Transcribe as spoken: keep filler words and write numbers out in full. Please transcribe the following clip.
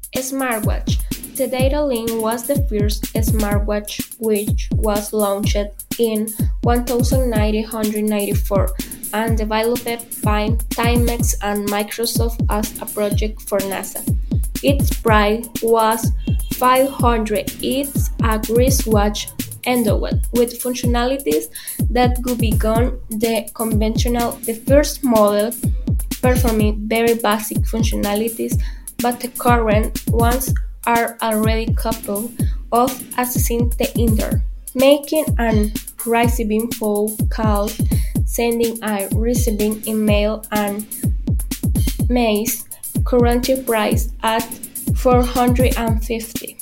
Smartwatch. The Data Link was the first smartwatch which was launched in nineteen ninety-four and developed by Timex and Microsoft as a project for NASA. Its price was five hundred. It's a wristwatch endowed with functionalities that go beyond the conventional. The first model performing very basic functionalities, but the current ones are already capable of accessing the internet, making and receiving phone calls, sending and receiving email and mails, currently priced at four hundred fifty.